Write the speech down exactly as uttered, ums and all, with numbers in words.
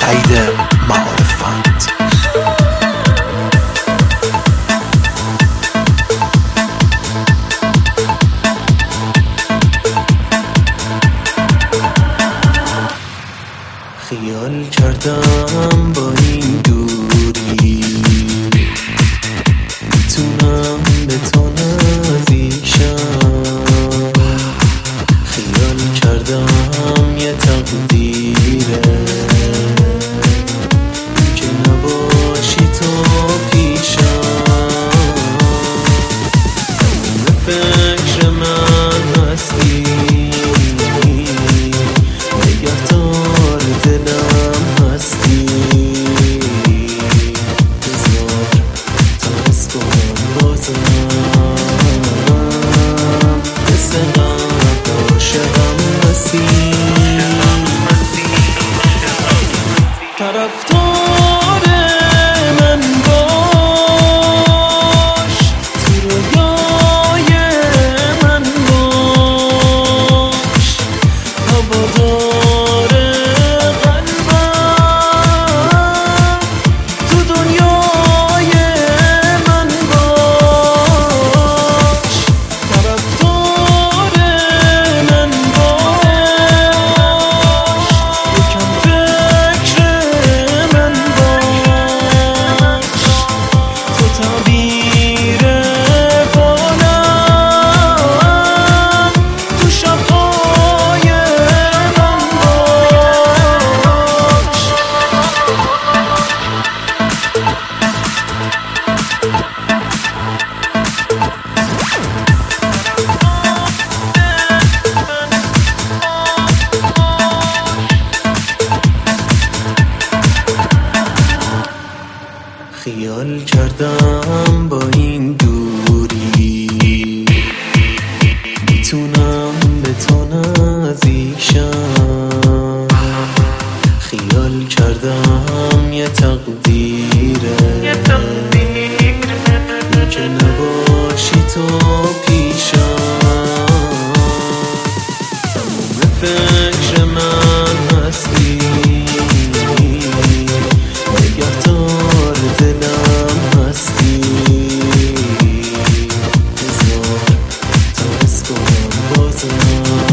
تایید معارفت. خیال کردم با این دوری میتونم به تو نزدیکشم، خیال کردم یه تقدیره که نباشی تو پیشم. تموم فکر من هستی، نگهدار دلم هستی. بذار تا حس کنم بازم مثل قبل عاشقم هستی. طرفدار من باش، تو رویای من باش، هوادار قلبم تو دنیای من باش. طرفدار من باش، یکم فکر من باش، تو تعبیر بالم تو شب‌های من باش. خیال کردم با این دوری میتونم به تو نزدیکشم، خیال کردم یه تقدیره که نباشی تو پیشم. تموم فکر من هستی، نگهدار دلم هستی. بذار تا حس کنم بازم